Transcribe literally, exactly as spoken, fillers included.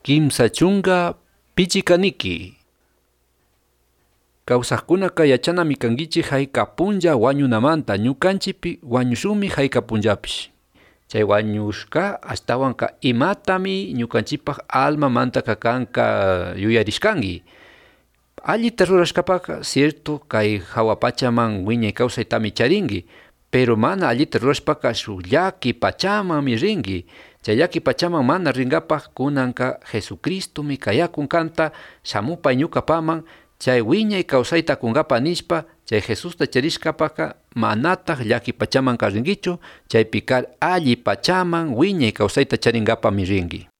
Kimsa chunga pichikaniki. Kawsaqkunaka yachanami kankichik hayka punlla wañunamanta ñukanchikpi wañushunmi hayka punllapish. Chay wañushka ashtawanka imatami ñukanchikpak almamanta kakanka yuyarishkanki. Allita rurashkapaka cierto kay hawa pachaman wiñay kawsaytami charinki, pero mana allita rurashpaka shuk llaki pachamanmi rinki. Chay llaki pachaman mana rinkapak kunanka Jesucristomi kayakun kanta shamupay ñukapaman chay wiñay kawsayta kunkapa nishpa chay Jesusta charishkapaka manataq llaki pachaman rinkichu, chaypikar alli pachaman wiñay kawsayta charinkapami rinki.